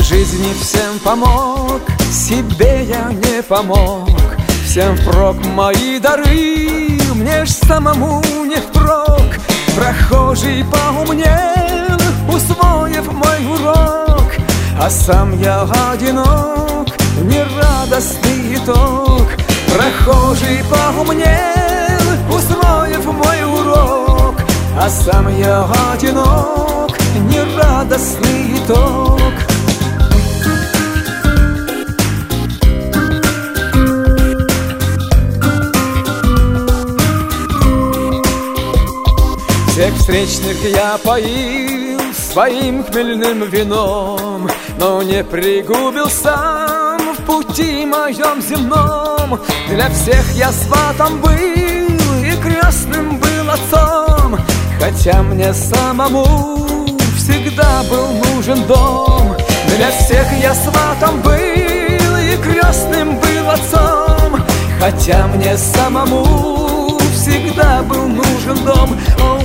жизни всем помог, себе я не помог. Всем впрок мои дары, мне ж самому не впрок. Прохожий поумнел, усвоив мой урок, а сам я одинок, нерадостный итог. Прохожий поумнел, усвоив мой урок, а сам я одинок, нерадостный итог. Всех встречных я поил своим хмельным вином, но не пригубил сам в пути моем земном. Для всех я сватом был и крестным был отцом, хотя мне самому всегда был нужен дом. Для всех я сватом был и крестным был отцом, хотя мне самому всегда был нужен дом.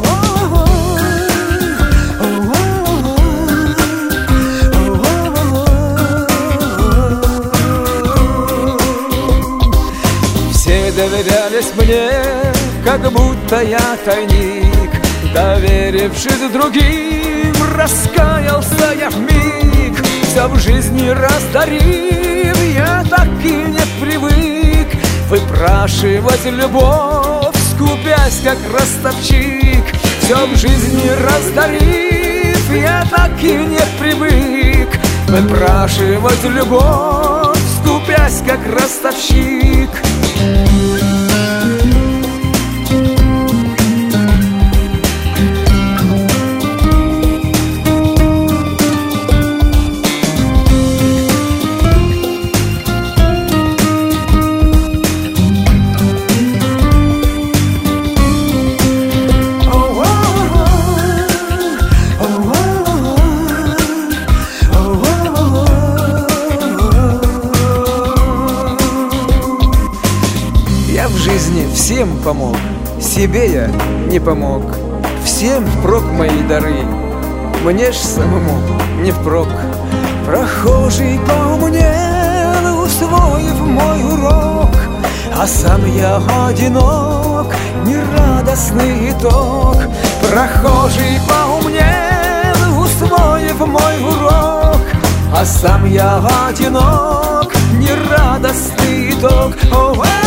Все доверялись мне, как будто я тайник. Доверившись другим, раскаялся я вмиг. Все в жизни раздарив, я так и не привык выпрашивать любовь, скупясь как ростовщик. Все в жизни раздарив, я так и не привык выпрашивать любовь, скупясь как ростовщик. Я в жизни всем помог, себе я не помог. Всем впрок мои дары, мне ж самому не впрок. Прохожий поумнел, усвоив мой урок, а сам я одинок, нерадостный итог. Прохожий поумнел, усвоив мой урок, а сам я одинок, нерадостный итог.